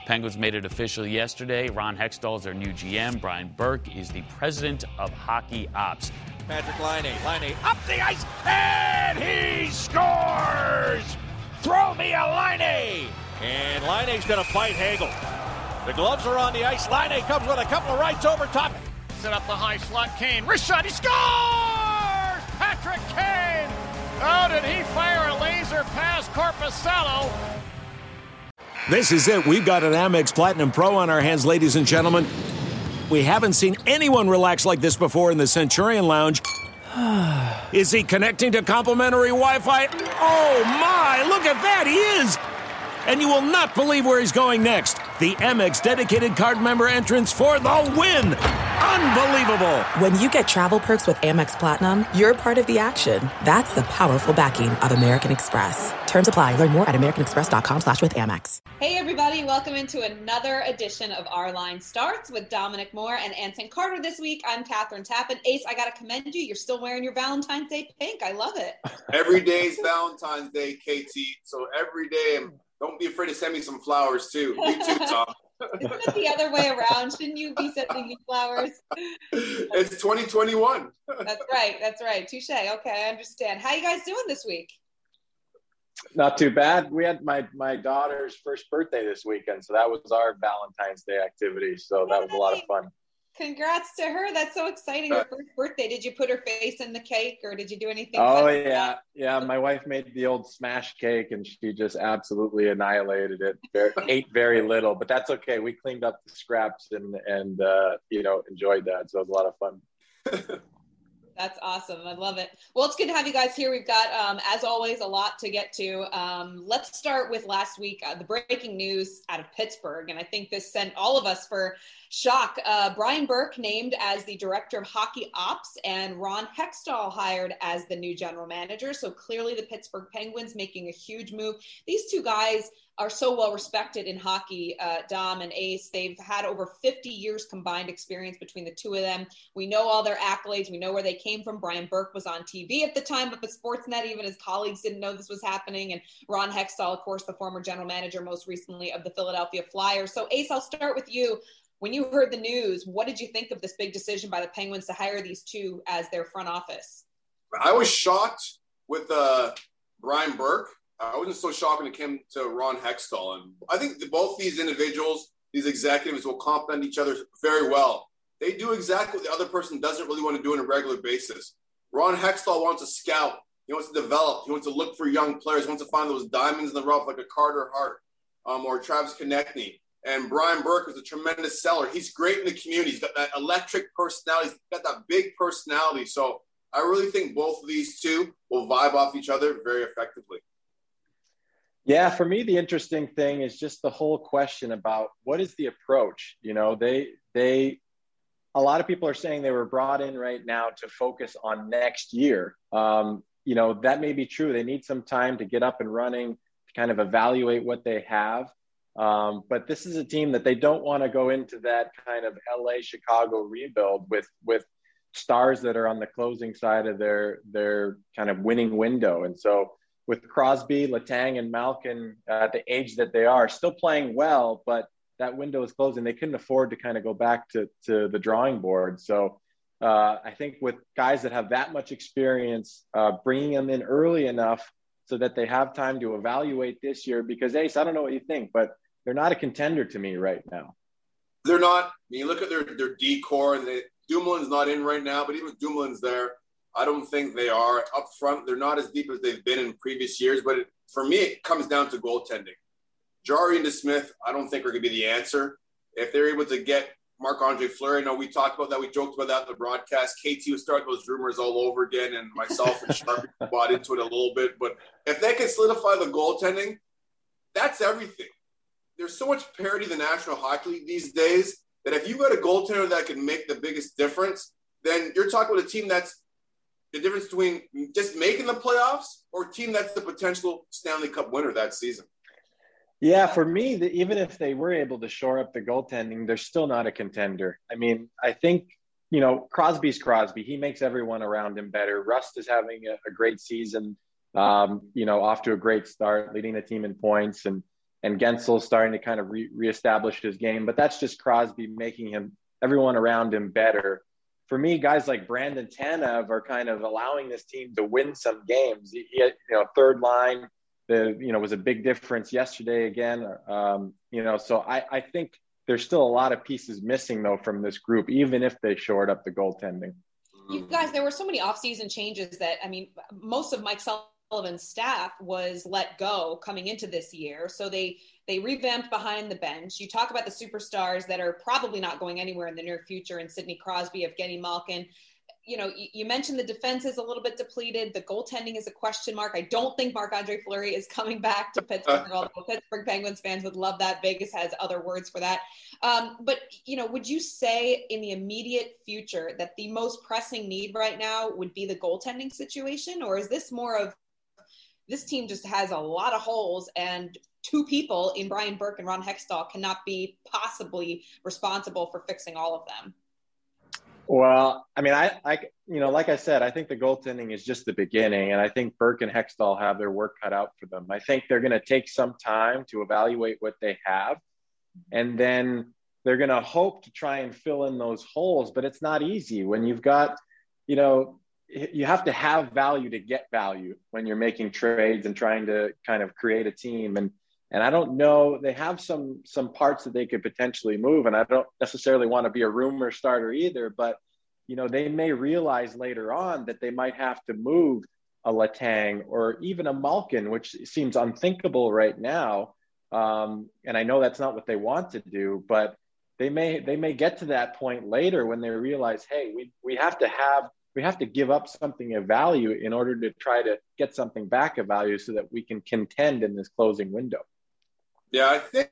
Penguins made it official yesterday. Ron Hextall is their new GM. Brian Burke is the president of hockey ops. Patrick Laine up the ice, and he scores! Throw me a Laine! And Laine's going to fight Hagel. The gloves are on the ice. Laine comes with a couple of rights over top. Set up the high slot, Kane. Wrist shot, he scores! Patrick Kane! Oh, did he fire a laser past Korpisalo? This is it. We've got an Amex Platinum Pro on our hands, ladies and gentlemen. We haven't seen anyone relax like this before in the Centurion Lounge. Is he connecting to complimentary Wi-Fi? Oh, my. Look at that. He is. And you will not believe where he's going next. The Amex dedicated card member entrance for the win. Unbelievable. When you get travel perks with Amex Platinum, you're part of the action. That's the powerful backing of American Express. Terms apply. Learn more at americanexpress.com/withAmex. Hey, everybody. Welcome into another edition of Our Line Starts with Dominic Moore and Anson Carter this week. I'm Catherine Tappan. Ace, I got to commend you. You're still wearing your Valentine's Day pink. I love it. Every day's Valentine's Day, KT. So every day, don't be afraid to send me some flowers, too. Me too, Tom. Isn't it the other way around? Shouldn't you be sending me flowers? It's 2021. That's right. Touche. Okay, I understand. How you guys doing this week? Not too bad. We had my daughter's first birthday this weekend, so that was our Valentine's Day activity. So that was a lot of fun. Congrats to her. That's so exciting. Her first birthday. Did you put her face in the cake or did you do anything? Oh, yeah. Yeah. My wife made the old smash cake and she just absolutely annihilated it. Ate very little, but that's okay. We cleaned up the scraps and enjoyed that. So it was a lot of fun. That's awesome. I love it. Well, it's good to have you guys here. We've got, as always, a lot to get to. Let's start with last week, the breaking news out of Pittsburgh. And I think this sent all of us for shock. Brian Burke named as the director of hockey ops and Ron Hextall hired as the new general manager. So clearly the Pittsburgh Penguins making a huge move. These two guys are so well respected in hockey, Dom and Ace. They've had over 50 years combined experience between the two of them. We know all their accolades. We know where they came from. Brian Burke was on TV at the time, but the Sportsnet, even his colleagues didn't know this was happening. And Ron Hextall, of course, the former general manager, most recently of the Philadelphia Flyers. So Ace, I'll start with you. When you heard the news, what did you think of this big decision by the Penguins to hire these two as their front office? I was shocked with Brian Burke. I wasn't so shocked when it came to Ron Hextall. And I think both these individuals, these executives, will complement each other very well. They do exactly what the other person doesn't really want to do on a regular basis. Ron Hextall wants to scout. He wants to develop. He wants to look for young players. He wants to find those diamonds in the rough like a Carter Hart or Travis Konechny. And Brian Burke is a tremendous seller. He's great in the community. He's got that electric personality. He's got that big personality. So I really think both of these two will vibe off each other very effectively. Yeah, for me, the interesting thing is just the whole question about what is the approach? You know, a lot of people are saying they were brought in right now to focus on next year. That may be true. They need some time to get up and running, to kind of evaluate what they have. But this is a team that they don't want to go into that kind of LA, Chicago rebuild with stars that are on the closing side of their kind of winning window. And so with Crosby, Letang, and Malkin at the age that they are, still playing well, but that window is closing. They couldn't afford to kind of go back to the drawing board. So I think with guys that have that much experience, bringing them in early enough so that they have time to evaluate this year, because Ace, I don't know what you think, but they're not a contender to me right now. They're not. When you look at their D-core, and Dumoulin's not in right now, but even if Dumoulin's there, I don't think they are. Up front, they're not as deep as they've been in previous years, but for me, it comes down to goaltending. Jarry and DeSmith, I don't think are going to be the answer. If they're able to get Marc-Andre Fleury, I know we talked about that. We joked about that in the broadcast. KT would start those rumors all over again, and myself and Sharpie bought into it a little bit. But if they can solidify the goaltending, that's everything. There's so much parity in the National Hockey League these days that if you've got a goaltender that can make the biggest difference, then you're talking about a team that's the difference between just making the playoffs or a team that's the potential Stanley Cup winner that season. Yeah, for me, even if they were able to shore up the goaltending, they're still not a contender. I mean, I think, Crosby's Crosby. He makes everyone around him better. Rust is having a great season, off to a great start, leading the team in points. and Gensel's starting to kind of reestablish his game. But that's just Crosby making everyone around him better. For me, guys like Brandon Tanev are kind of allowing this team to win some games. He had, third line, was a big difference yesterday again. So I think there's still a lot of pieces missing, though, from this group, even if they shored up the goaltending. You guys, there were so many offseason changes that, most of Mike Sullivan's staff was let go coming into this year. So they revamped behind the bench. You talk about the superstars that are probably not going anywhere in the near future, and Sidney Crosby, Evgeny Malkin. You mentioned the defense is a little bit depleted. The goaltending is a question mark. I don't think Marc-Andre Fleury is coming back to Pittsburgh, although Pittsburgh Penguins fans would love that. Vegas has other words for that. But would you say in the immediate future that the most pressing need right now would be the goaltending situation? Or is this more of this team just has a lot of holes and two people in Brian Burke and Ron Hextall cannot be possibly responsible for fixing all of them? Well, I like I said, I think the goaltending is just the beginning, and I think Burke and Hextall have their work cut out for them. I think they're going to take some time to evaluate what they have, and then they're going to hope to try and fill in those holes, but it's not easy when you've got, you have to have value to get value when you're making trades and trying to kind of create a team. And I don't know, they have some parts that they could potentially move. And I don't necessarily want to be a rumor starter either, but, they may realize later on that they might have to move a Letang or even a Malkin, which seems unthinkable right now. And I know that's not what they want to do, but they may get to that point later when they realize, hey, we have to give up something of value in order to try to get something back of value so that we can contend in this closing window. Yeah, I think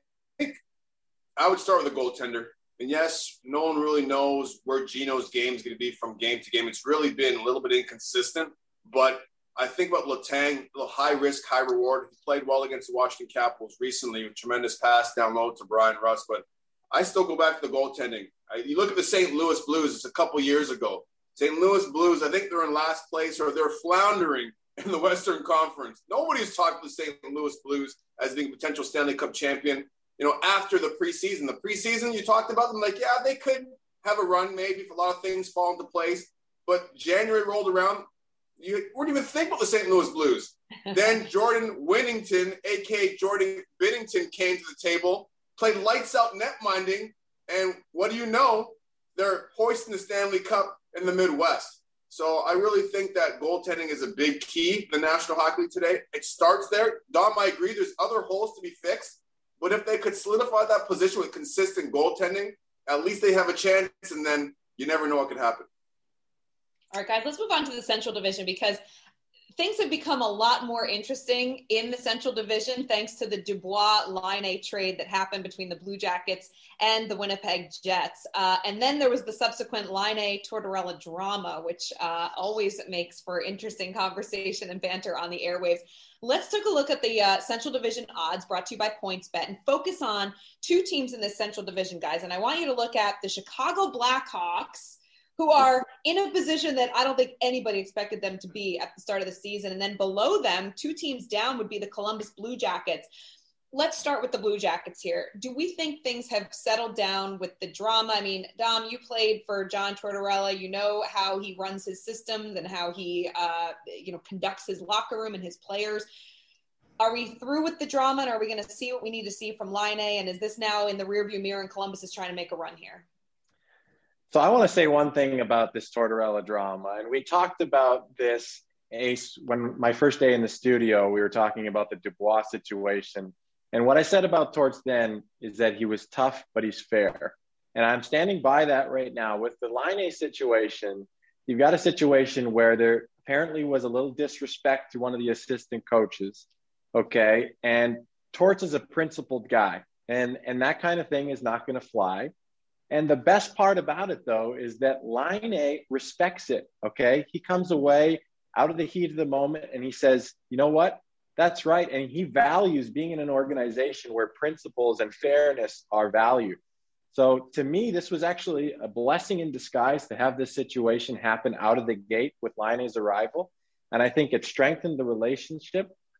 I would start with a goaltender. And yes, no one really knows where Gino's game is going to be from game to game. It's really been a little bit inconsistent. But I think about Letang, a little high risk, high reward. He played well against the Washington Capitals recently with tremendous pass down low to Brian Rust. But I still go back to the goaltending. You look at the St. Louis Blues, it's a couple years ago. St. Louis Blues, I think they're in last place or they're floundering in the Western Conference. Nobody's talked to the St. Louis Blues as being a potential Stanley Cup champion. After the preseason, you talked about them like, yeah, they could have a run maybe if a lot of things fall into place. But January rolled around, you wouldn't even think about the St. Louis Blues. Then Jordan Winnington, a.k.a. Jordan Binnington, came to the table, played lights out net minding, and what do you know? They're hoisting the Stanley Cup in the Midwest. So I really think that goaltending is a big key in the National Hockey League today. It starts there. Dom, I agree. There's other holes to be fixed. But if they could solidify that position with consistent goaltending, at least they have a chance, and then you never know what could happen. All right, guys, let's move on to the Central Division because things have become a lot more interesting in the Central Division thanks to the Dubois-Laine trade that happened between the Blue Jackets and the Winnipeg Jets. And then there was the subsequent Laine-Tortorella drama, which always makes for interesting conversation and banter on the airwaves. Let's take a look at the Central Division odds brought to you by PointsBet and focus on two teams in this Central Division, guys. And I want you to look at the Chicago Blackhawks, who are in a position that I don't think anybody expected them to be at the start of the season. And then below them, two teams down would be the Columbus Blue Jackets. Let's start with the Blue Jackets here. Do we think things have settled down with the drama? I mean, Dom, you played for John Tortorella. You know how he runs his systems and how he, conducts his locker room and his players. Are we through with the drama, and are we going to see what we need to see from Laine? And is this now in the rearview mirror and Columbus is trying to make a run here? So I want to say one thing about this Tortorella drama. And we talked about this, Ace, when my first day in the studio, we were talking about the Dubois situation. And what I said about Torts then is that he was tough, but he's fair. And I'm standing by that right now. With the Laine situation, you've got a situation where there apparently was a little disrespect to one of the assistant coaches, okay? And Torts is a principled guy, and that kind of thing is not going to fly. And the best part about it, though, is that Laine respects it, okay? He comes away out of the heat of the moment, and he says, you know what? That's right. And he values being in an organization where principles and fairness are valued. So to me, this was actually a blessing in disguise to have this situation happen out of the gate with Laine's arrival. And I think it strengthened the relationship.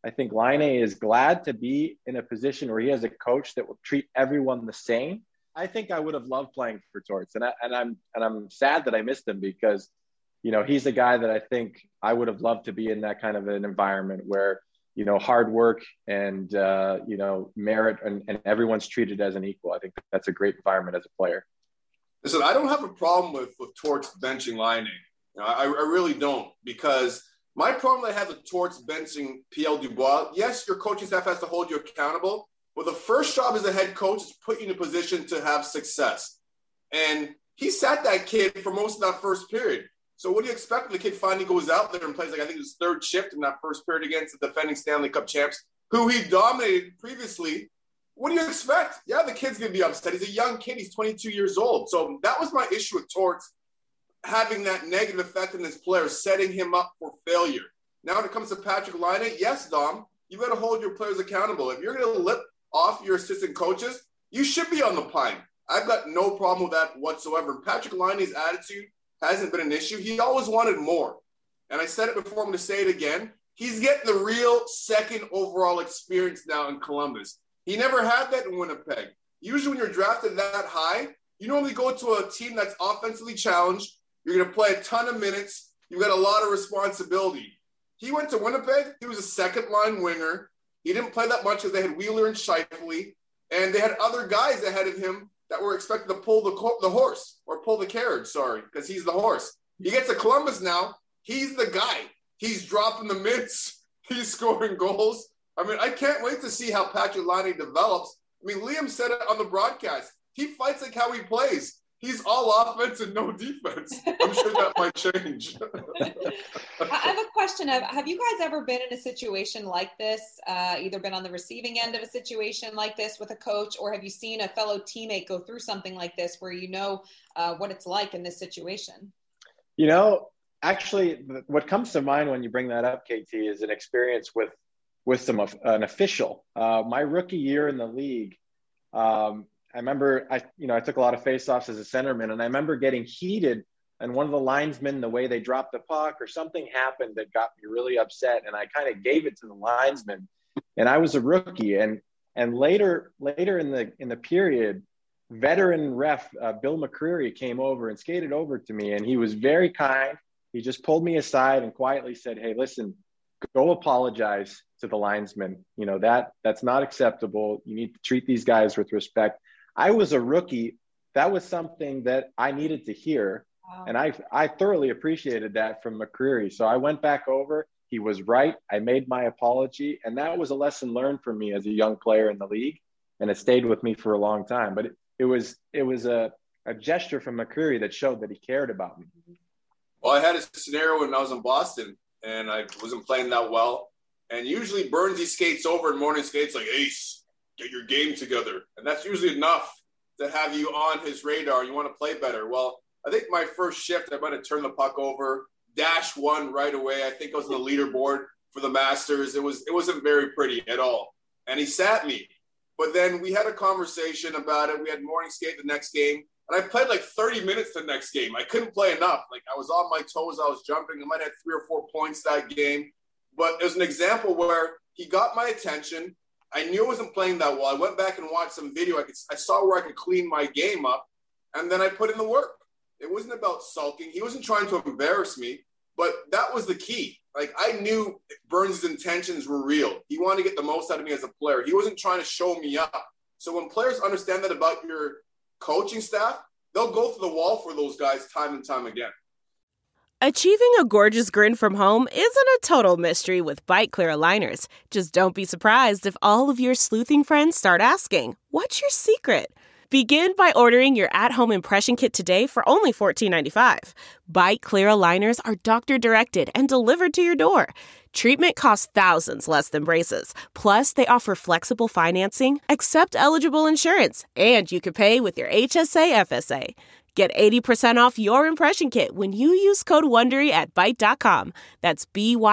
I think Laine is glad to be in a position where he has a coach that will treat everyone the same. I think I would have loved playing for Torts, and I'm sad that I missed him because, you know, he's a guy that I think I would have loved to be in that kind of an environment where, you know, hard work and, you know, merit and everyone's treated as an equal. I think that's a great environment as a player. Listen, I don't have a problem with Torts benching Laine. You know, I really don't, because my problem that I have with Torts benching PL Dubois, yes, your coaching staff has to hold you accountable, but the first job as a head coach is put you in a position to have success. And he sat that kid for most of that first period. So what do you expect when the kid finally goes out there and plays, like, I think his third shift in that first period against the defending Stanley Cup champs, who he dominated previously? What do you expect? Yeah, the kid's going to be upset. He's a young kid. He's 22 years old. So that was my issue with Torts, having that negative effect on his players, setting him up for failure. Now when it comes to Patrik Laine, yes, Dom, you got to hold your players accountable. If you're going to lip off your assistant coaches, you should be on the pine. I've got no problem with that whatsoever. Patrik Laine's attitude hasn't been an issue. He always wanted more. And I said it before, I'm going to say it again. He's getting the real second overall experience now in Columbus. He never had that in Winnipeg. Usually when you're drafted that high, you normally go to a team that's offensively challenged. You're going to play a ton of minutes. You've got a lot of responsibility. He went to Winnipeg. He was a second-line winger. He didn't play that much because they had Wheeler and Scheifele, and they had other guys ahead of him that were expected to pull the horse, or pull the carriage, because he's the horse. He gets to Columbus now. He's the guy. He's dropping the mitts. He's scoring goals. I mean, I can't wait to see how Patrik Laine develops. I mean, Liam said it on the broadcast. He fights like how he plays. He's all offense and no defense. I'm sure that might change. I have a question have you guys ever been in a situation like this, either been on the receiving end of a situation like this with a coach, or have you seen a fellow teammate go through something like this where you know what it's like in this situation? You know, actually, what comes to mind when you bring that up, KT, is an experience with an official. My rookie year in the league, I remember I took a lot of faceoffs as a centerman, and I remember getting heated, and one of the linesmen, the way they dropped the puck or something happened that got me really upset, and I kind of gave it to the linesman, and I was a rookie, and later in the period, veteran ref Bill McCreary came over and skated over to me, and he was very kind. He just pulled me aside and quietly said, "Hey, listen, go apologize to the linesman. You know, that's not acceptable. You need to treat these guys with respect." I was a rookie. That was something that I needed to hear. Wow. And I thoroughly appreciated that from McCreary. So I went back over. He was right. I made my apology. And that was a lesson learned for me as a young player in the league. And it stayed with me for a long time. But it was a gesture from McCreary that showed that he cared about me. Well, I had a scenario when I was in Boston and I wasn't playing that well. And usually Burnsy skates over in morning skates like, "Ace, get your game together." And that's usually enough to have you on his radar. You want to play better. Well, I think my first shift, I might have turned the puck over, -1 right away. I think I was on the leaderboard for the Masters. It wasn't very pretty at all. And he sat me. But then we had a conversation about it. We had morning skate the next game. And I played like 30 minutes the next game. I couldn't play enough. Like, I was on my toes. I was jumping. I might have had 3 or 4 points that game. But it was an example where he got my attention. I knew I wasn't playing that well. I went back and watched some video. I saw where I could clean my game up, and then I put in the work. It wasn't about sulking. He wasn't trying to embarrass me, but that was the key. Like, I knew Burns' intentions were real. He wanted to get the most out of me as a player. He wasn't trying to show me up. So when players understand that about your coaching staff, they'll go through the wall for those guys time and time again. Achieving a gorgeous grin from home isn't a total mystery with Byte Clear aligners. Just don't be surprised if all of your sleuthing friends start asking, "What's your secret?" Begin by ordering your at-home impression kit today for only $14.95. Byte Clear aligners are doctor-directed and delivered to your door. Treatment costs thousands less than braces. Plus, they offer flexible financing, accept eligible insurance, and you can pay with your HSA FSA. Get 80% off your impression kit when you use code WONDERY at Byte.com. That's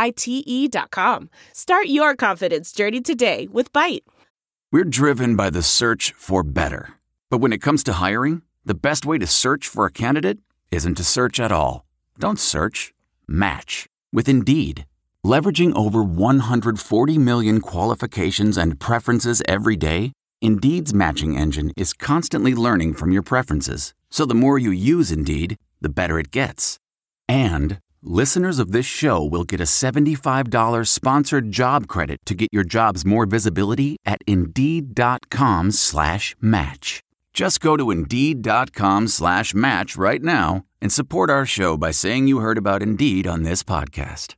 BYTE.com. Start your confidence journey today with Byte. We're driven by the search for better. But when it comes to hiring, the best way to search for a candidate isn't to search at all. Don't search. Match with Indeed. Leveraging over 140 million qualifications and preferences every day, Indeed's matching engine is constantly learning from your preferences. So the more you use Indeed, the better it gets. And listeners of this show will get a $75 sponsored job credit to get your jobs more visibility at Indeed.com/match. Just go to Indeed.com/match right now and support our show by saying you heard about Indeed on this podcast.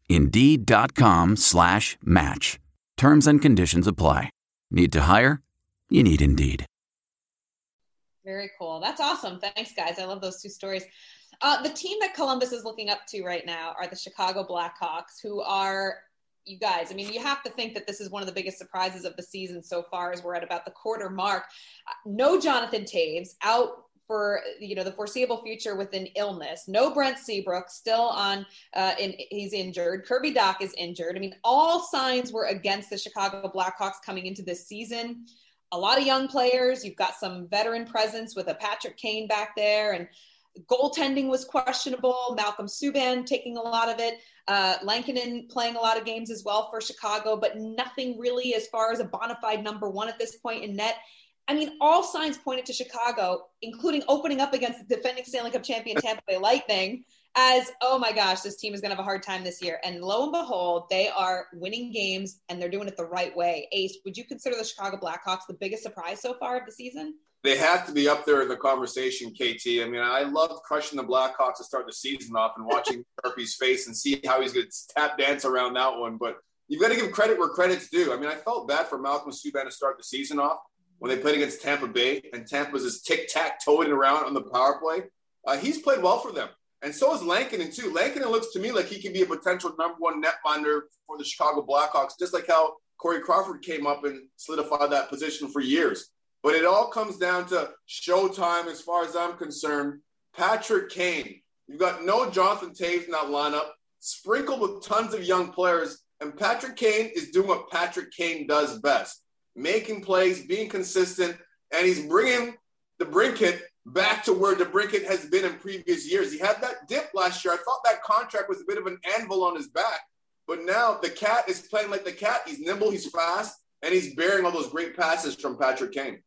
Indeed.com/match. Terms and conditions apply. Need to hire? You need Indeed. Very cool. That's awesome. Thanks, guys. I love those two stories. The team that Columbus is looking up to right now are the Chicago Blackhawks, who are, you guys, I mean, you have to think that this is one of the biggest surprises of the season so far, as we're at about the quarter mark. No Jonathan Toews, out for the foreseeable future with an illness. No Brent Seabrook, still on, he's injured. Kirby Dach is injured. I mean, all signs were against the Chicago Blackhawks coming into this season. A lot of young players. You've got some veteran presence with a Patrick Kane back there, and goaltending was questionable. Malcolm Subban taking a lot of it. Lankinen playing a lot of games as well for Chicago, but nothing really as far as a bona fide number one at this point in net. I mean, all signs pointed to Chicago, including opening up against the defending Stanley Cup champion Tampa Bay Lightning, as, oh my gosh, this team is going to have a hard time this year. And lo and behold, they are winning games, and they're doing it the right way. Ace, would you consider the Chicago Blackhawks the biggest surprise so far of the season? They have to be up there in the conversation, KT. I mean, I loved crushing the Blackhawks to start the season off and watching Sharpie's face and see how he's going to tap dance around that one. But you've got to give credit where credit's due. I mean, I felt bad for Malcolm Subban to start the season off when they played against Tampa Bay, and Tampa was just tic-tac-toeing around on the power play. He's played well for them. And so is Lankinen, too. Lankinen looks to me like he can be a potential number one netminder for the Chicago Blackhawks, just like how Corey Crawford came up and solidified that position for years. But it all comes down to showtime as far as I'm concerned. Patrick Kane. You've got no Jonathan Toews in that lineup, sprinkled with tons of young players, and Patrick Kane is doing what Patrick Kane does best, making plays, being consistent, and he's bringing DeBrincat back to where DeBrincat has been in previous years. He had that dip last year. I thought that contract was a bit of an anvil on his back, but now the cat is playing like the cat. He's nimble, he's fast, and he's bearing all those great passes from Patrick Kane.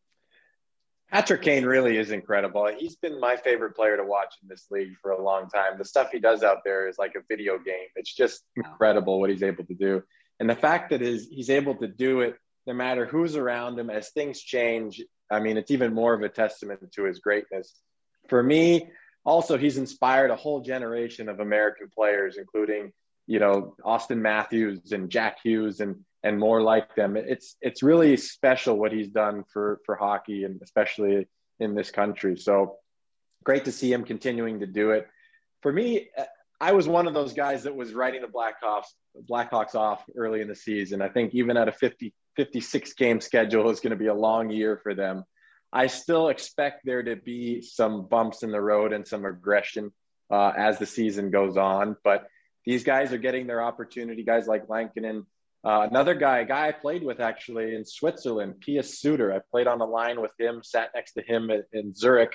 Patrick Kane really is incredible. He's been my favorite player to watch in this league for a long time. The stuff he does out there is like a video game. It's just incredible what he's able to do. And the fact that he's able to do it no matter who's around him, as things change, I mean, it's even more of a testament to his greatness. For me, also, he's inspired a whole generation of American players, including, Austin Matthews and Jack Hughes and more like them. It's really special what he's done for hockey, and especially in this country. So great to see him continuing to do it. For me, I was one of those guys that was writing the Blackhawks off early in the season. I think even at a 56 game schedule is going to be a long year for them. I still expect there to be some bumps in the road and some aggression as the season goes on, but these guys are getting their opportunity. Guys like Lankinen, another guy, a guy I played with actually in Switzerland, Pius Suter. I played on the line with him, sat next to him in Zurich.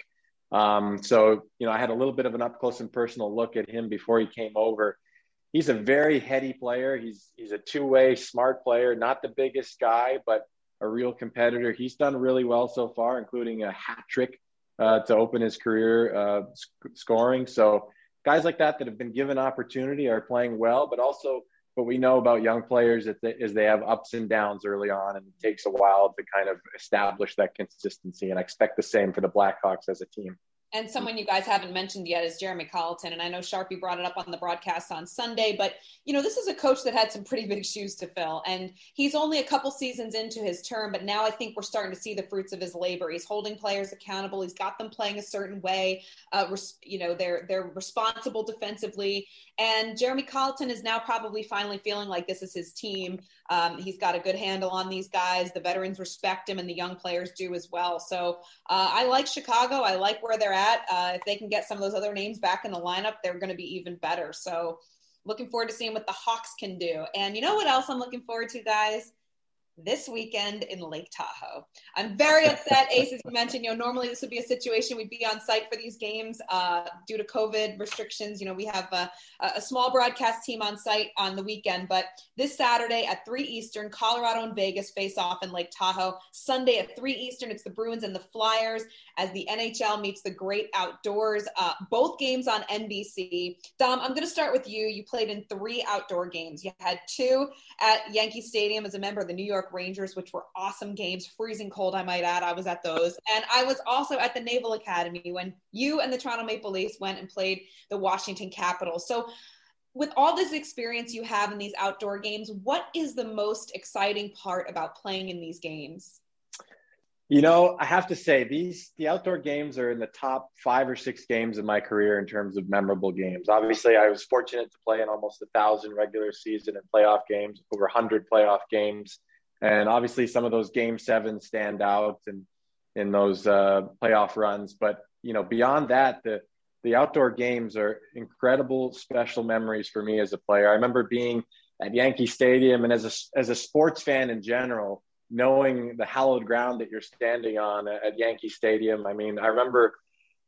So, I had a little bit of an up close and personal look at him before he came over. He's a very heady player. He's a two-way smart player, not the biggest guy, but a real competitor. He's done really well so far, including a hat trick to open his career scoring. So guys like that have been given opportunity are playing well, but also what we know about young players is they have ups and downs early on, and it takes a while to kind of establish that consistency. And I expect the same for the Blackhawks as a team. And someone you guys haven't mentioned yet is Jeremy Colleton. And I know Sharpie brought it up on the broadcast on Sunday, but, this is a coach that had some pretty big shoes to fill. And he's only a couple seasons into his term, but now I think we're starting to see the fruits of his labor. He's holding players accountable. He's got them playing a certain way. They're responsible defensively. And Jeremy Colleton is now probably finally feeling like this is his team. He's got a good handle on these guys. The veterans respect him, and the young players do as well. So I like Chicago. I like where they're at. If they can get some of those other names back in the lineup, they're going to be even better. So looking forward to seeing what the Hawks can do. And you know what else I'm looking forward to, guys? this weekend in Lake Tahoe. I'm very upset, Ace, as you mentioned, normally this would be a situation we'd be on site for these games due to COVID restrictions. We have a small broadcast team on site on the weekend, but this Saturday at 3 Eastern, Colorado and Vegas face off in Lake Tahoe. Sunday at 3 Eastern, it's the Bruins and the Flyers as the NHL meets the great outdoors. Both games on NBC. Dom, I'm going to start with you. You played in 3 outdoor games. You had 2 at Yankee Stadium as a member of the New York Rangers, which were awesome games, freezing cold, I might add. I was at those. And I was also at the Naval Academy when you and the Toronto Maple Leafs went and played the Washington Capitals. So with all this experience you have in these outdoor games, what is the most exciting part about playing in these games? I have to say the outdoor games are in the top 5 or 6 games of my career in terms of memorable games. Obviously, I was fortunate to play in almost 1,000 regular season and playoff games, over 100 playoff games. And obviously some of those game 7 stand out and in those playoff runs. But, beyond that, the outdoor games are incredible, special memories for me as a player. I remember being at Yankee Stadium and as a sports fan in general, knowing the hallowed ground that you're standing on at Yankee Stadium. I mean, I remember,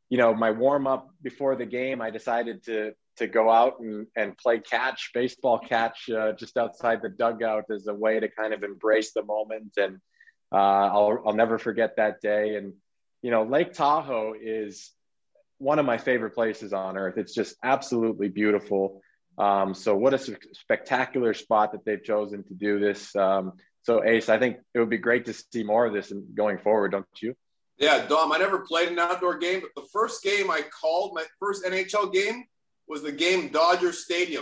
my warm up before the game, I decided to go out and play baseball catch just outside the dugout as a way to kind of embrace the moment. And I'll never forget that day. And, Lake Tahoe is one of my favorite places on earth. It's just absolutely beautiful. So what a spectacular spot that they've chosen to do this. So Ace, I think it would be great to see more of this going forward, don't you? Yeah, Dom, I never played an outdoor game, but the first game I called, my first NHL game, was the game Dodger Stadium,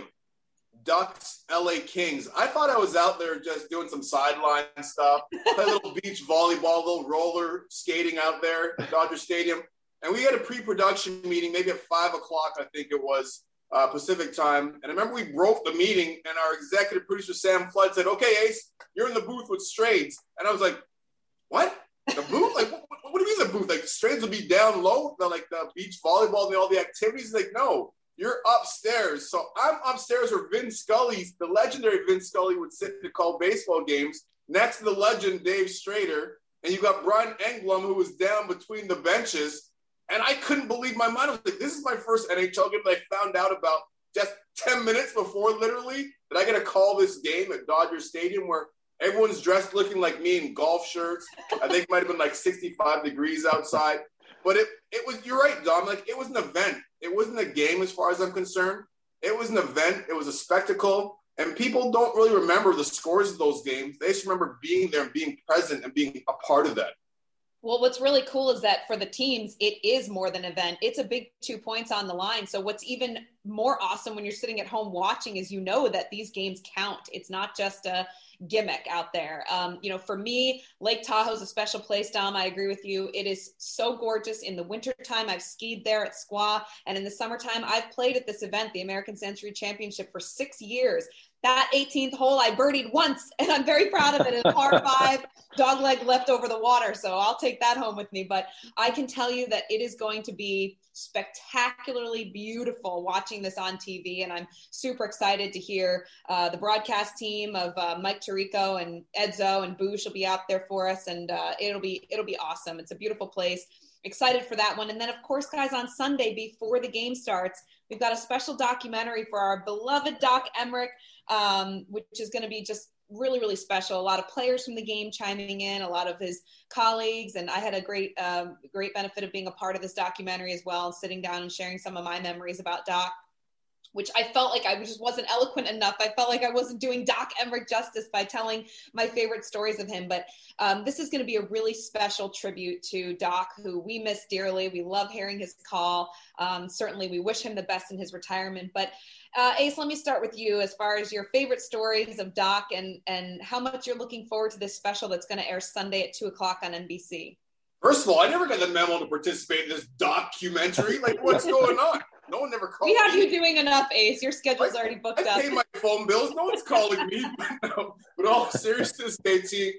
Ducks, LA Kings. I thought I was out there just doing some sideline stuff, play a little beach volleyball, a little roller skating out there at Dodger Stadium. And we had a pre-production meeting, maybe at 5 o'clock, I think it was, Pacific time. And I remember we broke the meeting and our executive producer, Sam Flood, said, "Okay, Ace, you're in the booth with Strades." And I was like, "What? The booth? Like, what do you mean the booth? Like, Strades will be down low, the beach volleyball and all the activities?" Like, "No, you're upstairs." So I'm upstairs where Vin Scully, the legendary Vin Scully, would sit to call baseball games next to the legend Dave Strader. And you got Brian Engblom, who was down between the benches. And I couldn't believe my mind. I was like, this is my first NHL game that I found out about just 10 minutes before, literally, that I got to call this game at Dodger Stadium where everyone's dressed looking like me in golf shirts. I think it might have been like 65 degrees outside. But it was, you're right, Dom, it was an event. It wasn't a game as far as I'm concerned. It was an event. It was a spectacle. And people don't really remember the scores of those games. They just remember being there and being present and being a part of that. Well, what's really cool is that for the teams, it is more than an event. It's a big 2 points on the line. So what's even more awesome when you're sitting at home watching is that these games count. It's not just a gimmick out there. For me, Lake Tahoe is a special place, Dom. I agree with you. It is so gorgeous. In the wintertime, I've skied there at Squaw. And in the summertime, I've played at this event, the American Century Championship, for 6 years. That 18th hole I birdied once, and I'm very proud of it. It's a par 5, dogleg left over the water, so I'll take that home with me. But I can tell you that it is going to be spectacularly beautiful watching this on TV, and I'm super excited to hear the broadcast team of Mike Tirico and Edzo and Boosh will be out there for us, and it'll be awesome. It's a beautiful place. Excited for that one. And then, of course, guys, on Sunday before the game starts, we've got a special documentary for our beloved Doc Emrick, which is going to be just really, really special. A lot of players from the game chiming in, a lot of his colleagues. And I had a great benefit of being a part of this documentary as well, and sitting down and sharing some of my memories about Doc, which I felt like I just wasn't eloquent enough. I felt like I wasn't doing Doc Emrick justice by telling my favorite stories of him. But this is going to be a really special tribute to Doc, who we miss dearly. We love hearing his call. Certainly, we wish him the best in his retirement. But Ace, let me start with you as far as your favorite stories of Doc and how much you're looking forward to this special that's going to air Sunday at 2 o'clock on NBC. First of all, I never got the memo to participate in this documentary. Like, what's going on? No one never called me. We have you doing enough, Ace. Your schedule's already booked up. I pay my phone bills. No one's calling me. But all seriousness, Stacey,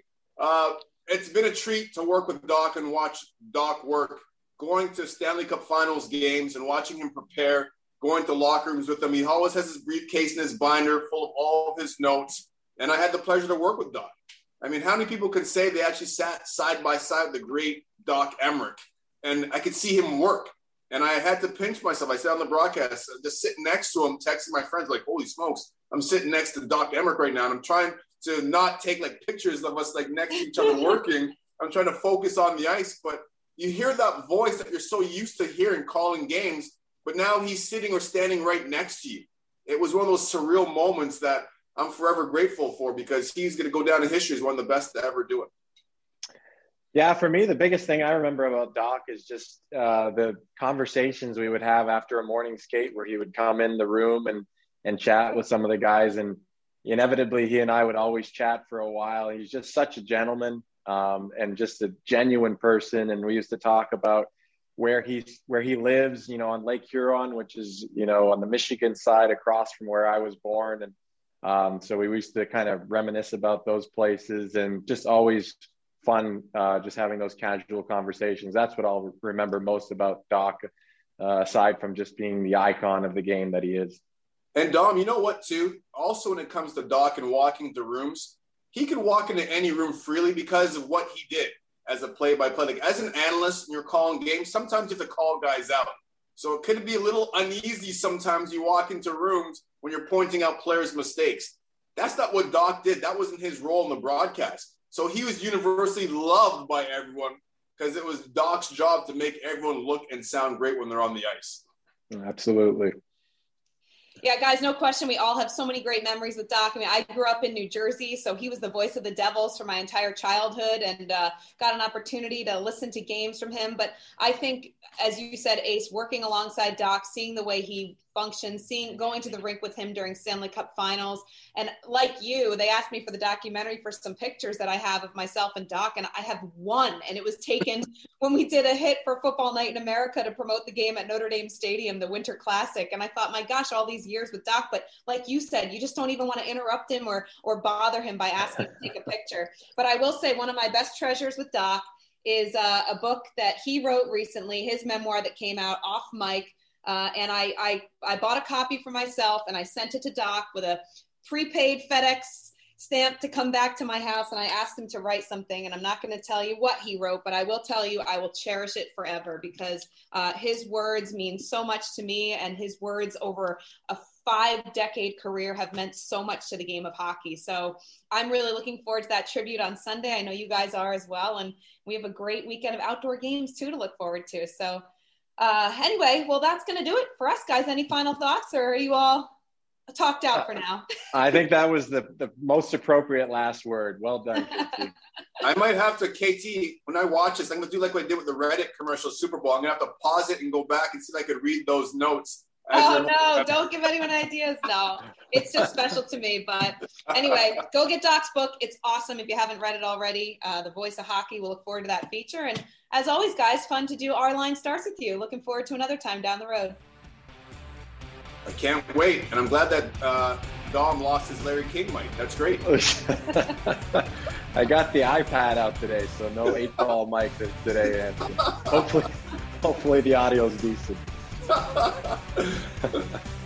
it's been a treat to work with Doc and watch Doc work. Going to Stanley Cup Finals games and watching him prepare, going to locker rooms with him. He always has his briefcase and his binder full of all of his notes. And I had the pleasure to work with Doc. I mean, how many people can say they actually sat side by side with the great Doc Emrick? And I could see him work. And I had to pinch myself. I said on the broadcast, just sitting next to him, texting my friends, like, holy smokes, I'm sitting next to Doc Emrick right now. And I'm trying to not take like pictures of us like next to each other working. I'm trying to focus on the ice. But you hear that voice that you're so used to hearing calling games, but now he's sitting or standing right next to you. It was one of those surreal moments that I'm forever grateful for, because he's going to go down in history as one of the best to ever do it. Yeah, for me, the biggest thing I remember about Doc is just the conversations we would have after a morning skate, where he would come in the room and chat with some of the guys. And inevitably, he and I would always chat for a while. He's just such a gentleman and just a genuine person. And we used to talk about where he lives, you know, on Lake Huron, which is, you know, on the Michigan side across from where I was born. And so we used to kind of reminisce about those places, and just always fun just having those casual conversations. That's what I'll remember most about Doc, aside from just being the icon of the game that he is. And Dom, you know what too? Also, when it comes to Doc and walking into rooms, he can walk into any room freely because of what he did as a play-by-play. Like as an analyst, when you're calling games, sometimes you have to call guys out. So it could be a little uneasy sometimes. You walk into rooms when you're pointing out players' mistakes. That's not what Doc did. That wasn't his role in the broadcast. So he was universally loved by everyone because it was Doc's job to make everyone look and sound great when they're on the ice. Absolutely. Yeah, guys, no question. We all have so many great memories with Doc. I mean, I grew up in New Jersey, so he was the voice of the Devils for my entire childhood, and got an opportunity to listen to games from him. But I think, as you said, Ace, working alongside Doc, seeing the way he functions, going to the rink with him during Stanley Cup finals. And like you, they asked me for the documentary for some pictures that I have of myself and Doc, and I have one, and it was taken when we did a hit for Football Night in America to promote the game at Notre Dame Stadium, the Winter Classic. And I thought, my gosh, all these years with Doc, but like you said, you just don't even want to interrupt him or bother him by asking to take a picture. But I will say one of my best treasures with Doc is a book that he wrote recently, his memoir that came out, Off Mic. And I bought a copy for myself, and I sent it to Doc with a prepaid FedEx stamp to come back to my house. And I asked him to write something, and I'm not going to tell you what he wrote, but I will tell you I will cherish it forever, because his words mean so much to me, and his words over a 5-decade career have meant so much to the game of hockey. So I'm really looking forward to that tribute on Sunday. I know you guys are as well. And we have a great weekend of outdoor games too to look forward to. So anyway, well, that's going to do it for us, guys. Any final thoughts, or are you all talked out for now? I think that was the most appropriate last word. Well done, KT. I might have to, KT, when I watch this, I'm going to do like what I did with the Reddit commercial Super Bowl. I'm going to have to pause it and go back and see if I could read those notes. Oh, no, don't give anyone ideas. No, it's just special to me. But anyway, go get Doc's book. It's awesome. If you haven't read it already, The Voice of Hockey, we'll look forward to that feature. And as always, guys, fun to do Our Line Starts with you. Looking forward to another time down the road. I can't wait. And I'm glad that Dom lost his Larry King mic. That's great. I got the iPad out today, so no 8-ball mic today, Anthony. Hopefully the audio is decent.